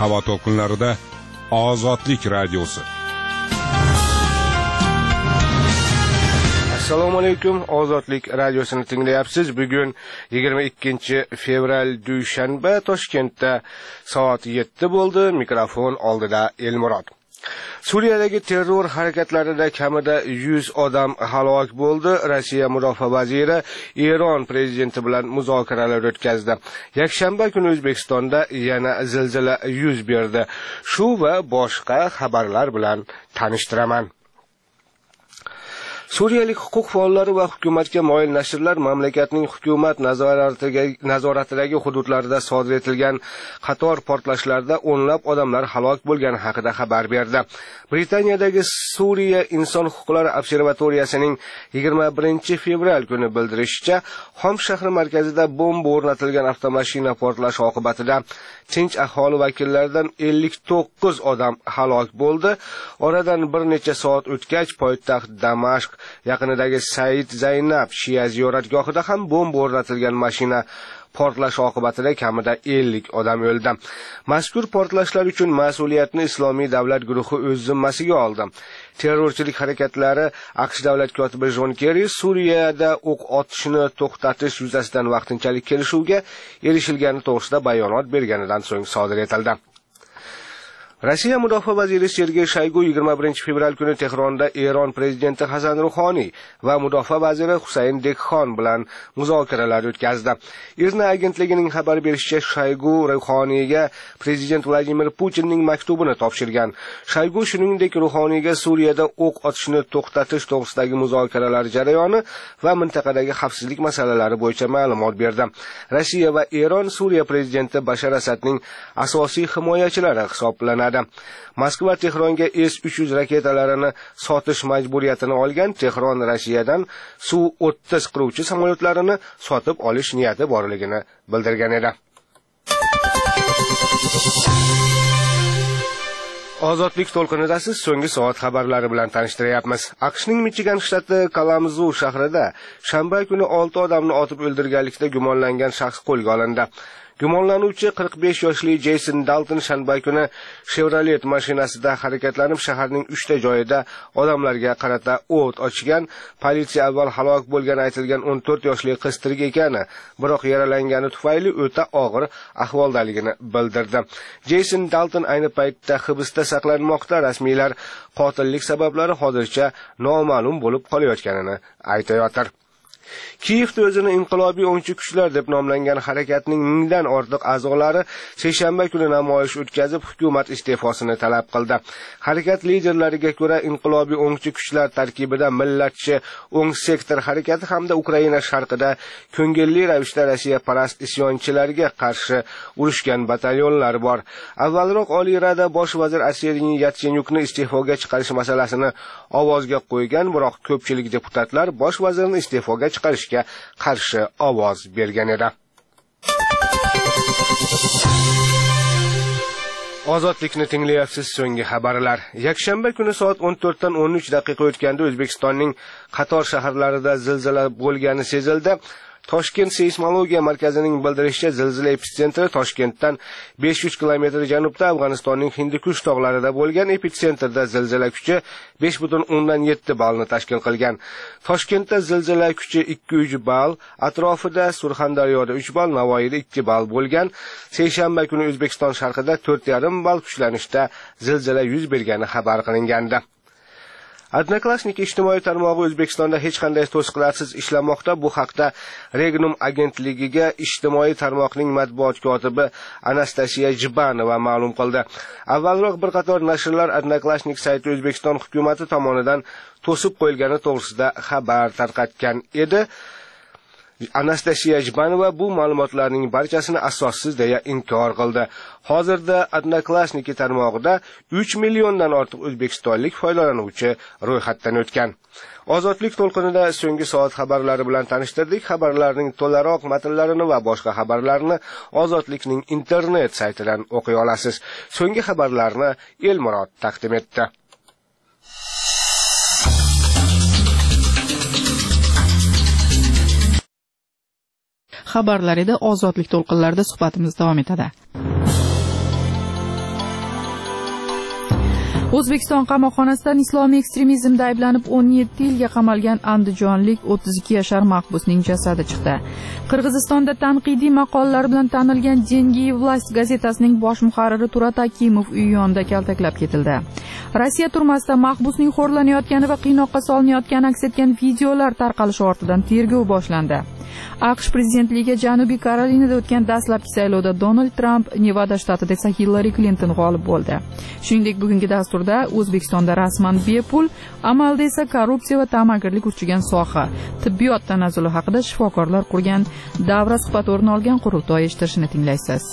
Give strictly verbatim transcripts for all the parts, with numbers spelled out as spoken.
havo to'lqinlarida Ozodlik radiosi. Assalomu alaykum, Ozodlik radiosini tinglayapsiz. Bugun yigirma ikkinchi fevral dushanba, Toshkentda soat yetti bo'ldi. Mikrofon oldida Elmurod. Suriyadagi terror harakatlarida kamida yuz odam halok bo'ldi. Rossiya mudofaa vaziri Eron prezidenti bilan muzokaralar o'tkazdi. Yakshanba kuni O'zbekistonda yana zilzila yuz berdi. Shu va boshqa xabarlar bilan tanishtiraman. Suriyalik huquq faollari va hukumatga moyil nashrlar mamlakatning hukumat nazoratidagi hududlarida sodir etilgan qator portlashlarda o'nlab odamlar halok bo'lgani haqida xabar berdi. Britaniyadagi Suriya inson huquqlari observatoriyasining yigirma birinchi fevral kuni bildirishicha, Xom shahri markazida bomba o'rnatilgan avtomashina portlashi oqibatida tinch aholi vakillaridan ellik to'qqiz odam halok bo'ldi. Oradan bir necha soat o'tgach, poytaxt Damashq yaqinidagi Said Zaynab Shia ziyoratgohida ham bomba o'rnatilgan mashina portlash oqibatida kamida ellik odam o'ldi. Mazkur portlashlar uchun mas'uliyatni Islomiy davlat guruhi o'z zimmasiga oldi. Terrorchilik harakatlari AQSh davlat kotibi Jon Kerri Suriyada o'q otishni to'xtatish yuzasidan vaqtinchalik kelishuvga erishilgani to'g'risida bayonot berganidan so'ng sodir etildi. Rossiya mudofaa vaziri Sergey Shoygu yigirma birinchi fevral kuni Tehronda Eron prezidenti Hasan Ruhoniy va mudofaa vaziri Husayn Dekxon bilan muzokaralar o'tkazdi. IRNA agentligining xabar berishicha, Shoygu Ruhoniyga prezident Vladimir Putinning maktubini topshirgan. Shoygu shuningdek Ruhoniyga Suriyada o'q otishni to'xtatish to'g'risidagi muzokaralar jarayoni va mintaqadagi xavfsizlik masalalari bo'yicha ma'lumot berdi. Rossiya va Eron Suriya prezidenti Bashar Asadning asosiy himoyachilari hisoblanadi. Moskva Tehronga S uch yuz raketalarini sotish majburiyatini olgan. Tehron Rossiyadan Su o'ttiz qiruvchi samolyotlarini sotib olish niyati borligini bildirgan edi. Ozodlik to'lqinidasiz, so'nggi soat xabarlari bilan tanishtiryapmiz. AQShning Michigan shtati Kalamzoo shahrida shanba kuni olti odamni otib o'ldirganlikda gumonlangan shaxs qo'lga olindi. Gumonlanuvchi qirq besh yoshli Jason Dalton shanba kuni Chevrolet mashinasida harakatlanib shaharning uchta joyida odamlarga qarata o't ochgan. Politsiya avval halok bo'lgani aytilgan o'n to'rt yoshli qiz tirik ekani, biroq yaralangani tufayli o'ta og'ir ahvoldaligini bildirdi. Jason Dalton ayni paytda hibsda saqlanmoqda. Rasmiylar qotillik sabablari hozircha noma'lum bo'lib qolayotganini aytayotir. Kiyevda o'zini inqilobiy o'ngchi kuchlar deb nomlangan harakatning mingdan ortiq a'zolari seshanba kuni namoyish o'tkazib, hukumat iste'fosini talab qildi. Harakat liderlariga ko'ra, inqilobiy o'ngchi kuchlar tarkibida millatchi o'ng sektor harakati hamda Ukraina sharqida ko'ngilli ravishda Rossiya parast isyonchilarga qarshi urushgan batalyonlar bor. Avvalroq Oliy Rada bosh vazir Arseniy Yatsenyukni iste'foga chiqarish masalasini ovozga qo'ygan, biroq ko'pchilik deputatlar bosh vazirni iste'foga chiqarishga qarshi ovoz bergan edi. Ozodlikni tinglayapsiz. So'nggi xabarlar. Yakshanba kuni soat o'n to'rt dan o'n uch daqiqa o'tganda O'zbekistonning qator shaharlarida zilzila bo'lgani sezildi. Toshkent seysmologiya markazining bildirishicha, zilzila epitsentri Toshkentdan besh yuz kilometr janubda Afg'onistonning Hindikush tog'larida bo'lgan. Epitsentrda zilzila kuchi besh butun o'ndan yetti ballni tashkil qilgan. Toshkentda zilzila kuchi ikki uch ball, atrofida Surxondaryoda uch ball, Navoiyda ikki ball bo'lgan. Seshanba kuni O'zbekiston sharqida to'rt yarim ball kuchlanishda zilzila yuz bergani xabar qilingandi. Odnoklassnik ijtimoiy tarmog'i O'zbekistonda hech qanday to'siqlarsiz ishlamoqda. Bu haqda Regnum agentligiga ijtimoiy tarmoqning matbuot kotibi Anastasiya Jbanova ma'lum qildi. Avvalroq bir qator nashrlar Odnoklassnik sayti O'zbekiston hukumati tomonidan to'sib qo'yilgani to'g'risida xabar tarqatgan edi. Anastasiya Jbanova bu ma'lumotlarning barchasini asossiz deya inkor qildi. Hozirda Odnoklassnik tarmog'ida uch milliondan ortiq o'zbekistonlik foydalanuvchi ro'yxatdan o'tgan. Ozodlik to'lqinida so'nggi soat xabarlari bilan tanishtirdik. Xabarlarning to'laroq matnlarini va boshqa xabarlarni Ozodlikning internet saytidan o'qiy olasiz. So'nggi xabarlarni Elmurod taqdim etdi. Xabarlar edi. Ozodlik to'lqinlarida suhbatimiz davom etadi. O'zbekiston qamoqxonasidan islomiy ekstremizmda ayblanib o'n yetti yilga qamalgan andijonlik o'ttiz ikki yashar mahbusning jasadi chiqdi. Qirg'izistonda tanqidiy maqolalar bilan tanilgan Dengi Vlast gazetasining bosh muharriri Turat Akimov uyi yonida kaltaklab ketildi. Rossiya turmasida mahbusning xo'rlanayotgani va qiynoqqa solinayotgani aks etgan videolar tarqalishi ortidan tergov boshlandi. AQSh prezidentligiga Janubiy Karolinada o'tgan dastlabki saylovda Donald Tramp, Nevada shtatida esa Hillary Clinton g'olib bo'ldi. Shuningdek, bugungi dasturda O'zbekistonda rasman bepul, amalda esa korrupsiya va ta'magirlik urchigan soha, tibbiyot tanazzuli haqida shifokorlar qurgan davra suhbati o'rin olgan qurultoy eshittirishini tinglaysiz.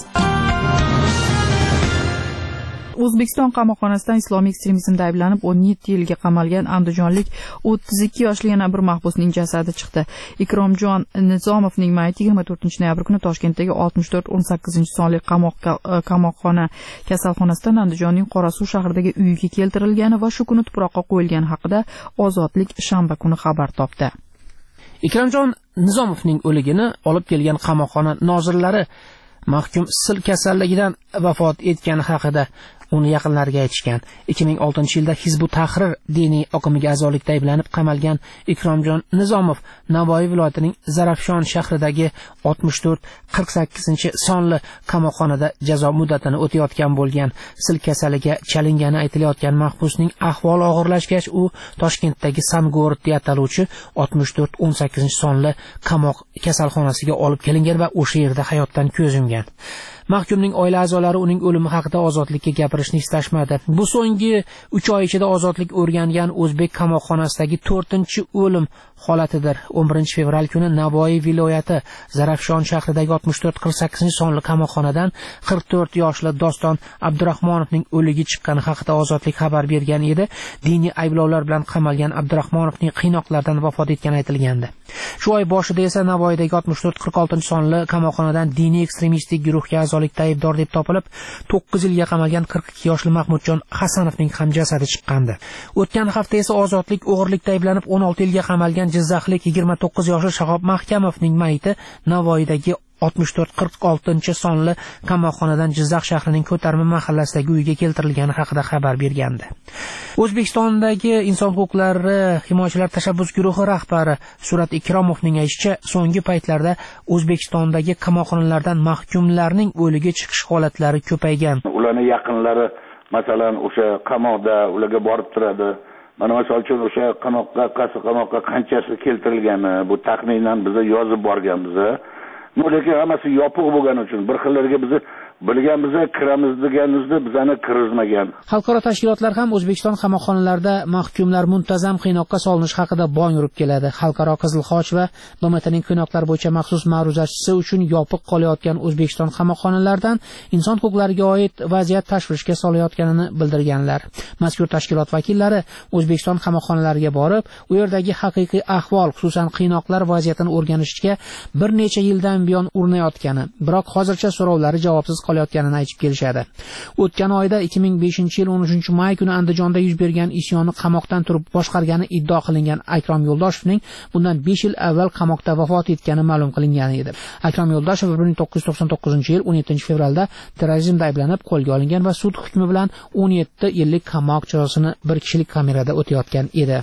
O'zbekiston qamoqxonasidan islomiy ekstremizmda ayblanib o'n yetti yilga qamalgan andijonlik o'ttiz ikki yoshli yana bir mahbusning jasadi chiqdi. Ikromjon Nizomovning mayti yigirma to'rtinchi noyabr kuni Toshkentdagi oltmish to'rt o'n sakkizinchi sonli qamoqxona kasalxonasidan Andijonning Qorasuv shahridagi uyiga keltirilgani va shu kuni tuproqqa qo'yilgani haqida Ozodlik shanba kuni xabar topdi. Ikromjon Nizomovning o'ligini olib kelgan qamoqxona nozirlari mahkum sil kasalligidan vafot etgani haqida uni yaqinlariga aytishgan. ikki ming oltinchi yilda Hizbut Tahrir diniy oqimiga a'zolikda ayblanib qamalgan Ikromjon Nizomov Navoiy viloyatining Zarafshon shahridagi oltmish to'rt qirq sakkizinchi sonli qamoqxonada jazo muddatini o'tayotgan bo'lgan. Sil kasaliga chalingani aytilayotgan mahbusning ahvoli og'irlashgach, u Toshkentdagi Samgorod deya ataluvchi oltmish to'rt o'n sakkizinchi sonli qamoq kasalxonasiga olib kelingan va o'sha yerda hayotdan ko'z yumgan. Mahkumning oila a'zolari uning o'limi haqida ozodlikka gapirishni istashmadi. Bu so'nggi uch oy ichida ozodlik o'rgangan o'zbek qamoqxonasidagi to'rtinchi o'lim holatidir. o'n birinchi fevral kuni Navoiy viloyati Zarafshon shahridagi oltmish to'rt qirq sakkizinchi sonli qamoqxonadan qirq to'rt yoshli Doston Abdurahmonovning o'ligi chiqqani haqida Ozodlik xabar bergan edi. Diniy ayblovlar bilan qamalgan Abdurahmonovning qiynoqlardan vafot etgani aytilgandi. Shu oy boshida esa Navoiydagi oltmish to'rt qirq oltinchi sonli qamoqxonadan diniy ekstremistik guruhga a'zolikda aybdor deb topilib, to'qqiz yilga qamalgan qirq ikki yoshli Mahmudjon Hasanovning ham jasadi chiqqandi. O'tgan hafta esa Ozodlik o'g'irlikda ayblanib o'n olti yilga qamalgan Jizzaxlik yigirma to'qqiz yoshli Shahob Mahkamovning mayti Navoiydagi oltmish to'rt qirq oltinchi sonli qamoqxonadan Jizzax shahrining Ko'tarma mahallasidagi uyiga keltirilgani haqida xabar bergandi. O'zbekistondagi inson huquqlari himoyachilar tashabbus guruhi rahbari Surat Ikromovning aytishicha, so'nggi paytlarda O'zbekistondagi qamoqxonalardan mahkumlarning o'ligi chiqish holatlari ko'paygan. Ularning yaqinlari masalan o'sha qamoqda ularga borib turadi. Mana misol uchun o'sha qamoqqa, qaysi qamoqqa qanchasi keltirilgani bu taxminan biz yozib borganmiz. Lekin hammasi yopiq bo'lgani uchun bir xillarga biz bilganimizda kiramiz deganimizda bizani kirgizmagan. Xalqaro tashkilotlar ham O'zbekiston qamoqxonalarida mahkumlar muntazam qiynoqqa solinish haqida bong urib keladi. Xalqaro Qizil Xoch va B M Tning qiynoqlar bo'yicha maxsus ma'ruzachisi uchun yopiq qolayotgan O'zbekiston qamoqxonalaridan inson huquqlariga oid vaziyat tashvishga solayotganini bildirganlar. Mazkur tashkilot vakillari O'zbekiston qamoqxonalariga borib, u yerdagi haqiqiy ahvol, xususan qiynoqlar vaziyatini o'rganishga bir necha yildan buyon urinayotgani, biroq hozircha so'rovlari javobsiz qolayotganini aytib kelishadi. O'tgan oyda ikki ming beshinchi yil o'n uchinchi may kuni Andijonda yuz bergan isyonni qamoqdan turib boshqargani iddao qilingan Akrom Yo'ldoshevning bundan besh yil avval qamoqda vafot etgani ma'lum qilingan edi. Akrom Yo'ldoshev bir ming to'qqiz yuz to'qson to'qqizinchi yil o'n yettinchi fevralda terrorizmda ayblanib qo'lga olingan va sud hukmi bilan o'n yetti yillik qamoq jazosini bir kishilik kamerada o'tayotgan edi.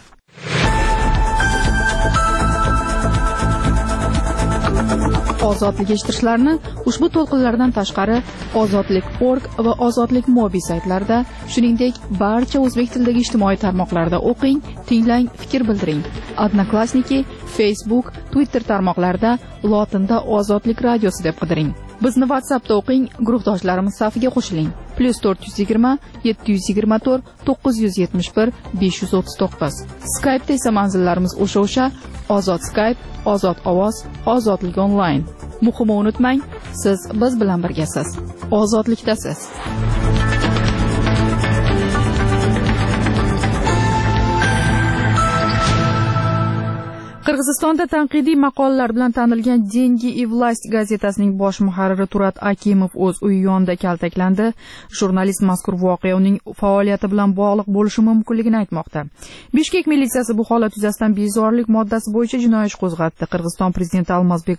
Ozodlik eshittirishlarni ushbu to'lqinlardan tashqari ozodlik punkt org va ozodlik mobi saytlarida, shuningdek barcha o'zbek tilidagi ijtimoiy tarmoqlarda o'qing, tinglang, fikr bildiring. Odnoklassniki, Facebook, Twitter tarmoqlarida lotinda Ozodlik radiosi deb qidiring. Bizni WhatsAppda o'qing, guruhdoshlarimiz safiga qo'shiling. plus to'rt yuz yigirma yetti yuz yigirma to'rt to'qqiz yuz yetmish bir besh yuz o'ttiz to'qqiz. Skype'da esa manzillarimiz o'sha-o'sha: Ozod Skype, Ozod ovoz, Ozodlik onlayn. Muhimi unutmang, siz biz bilan birgasiz. Ozodlikdasiz. Qirg'izistonda tanqidiy maqolalar bilan tanilgan Dengi Vlast gazetasining bosh muharriri Turat Akimov o'z uyi yonida kaltaklandi. Jurnalist mazkur voqea uning faoliyati bilan bog'liq bo'lishi mumkinligini aytmoqda. Bishkek militsiyasi bu holat yuzasidan bezorilik moddasi bo'yicha jinoiy ish qo'zg'atdi. Qirg'iziston prezidenti Almazbek